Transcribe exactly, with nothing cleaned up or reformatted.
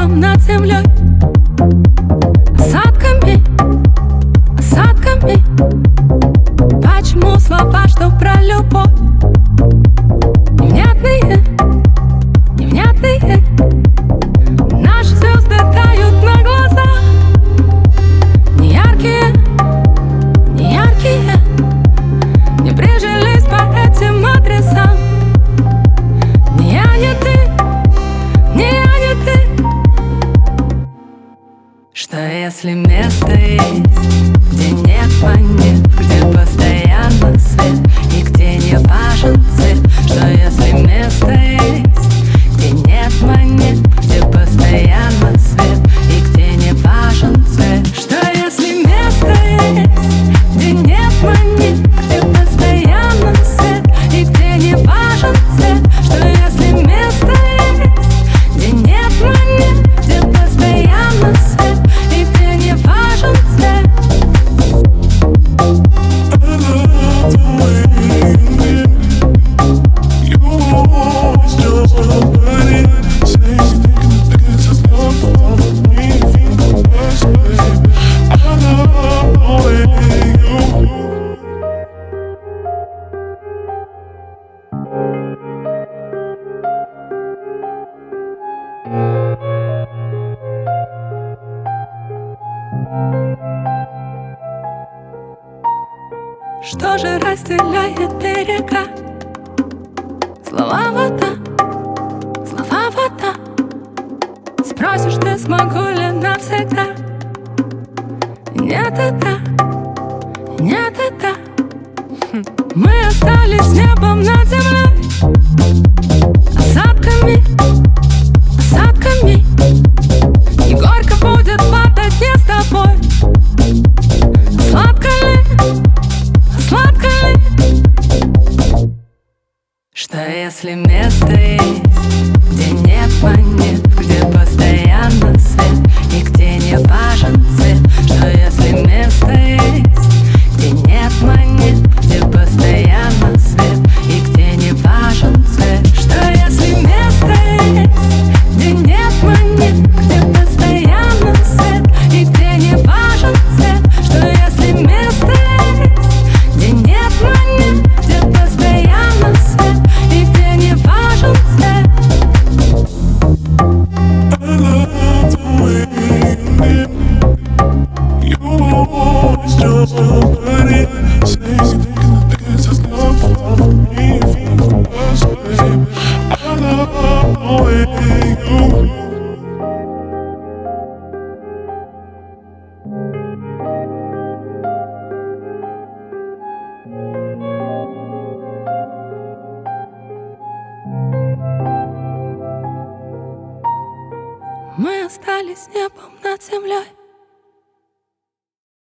небом над землей. Осадками, осадками. Почему слова, что про любовь невнятные, невнятные? Наши звезды тают на глазах, неяркие, неяркие. Не прижились по этим адресам. Не я, не ты, не я, не ты. Что если место есть, где нет планет, где постоянно свет и где не важен цвет? Что если место есть, где нет монет, где постоянно свет и где не важен цвет? Что если место есть, где нет монет, где постоянно свет и где не важен цвет? Что если место есть, где нет монет, где постоянно свет и где не важен цвет? Что же разделяет берега? Слова вода, слова вода. Спросишь ты, смогу ли навсегда? Нет, это, нет, это. Мы остались небом над землей. Осадками, осадками. И горько будет падать не с тобой. Сладко ли? Сладко ли? Что если место есть, где нет монет, где постоянно свет и где не важен цвет? Что если место есть, где нет монет, где постоянно свет и где не важен цвет? Что если место есть, где нет монет, где постоянно свет и где не важен цвет? Что если место есть, где нет монет, где постоянно свет и где не важен цвет? I love the way you did. You always just somebody says you think that this is love for me. First, baby, I love the way you. Мы остались небом над землей.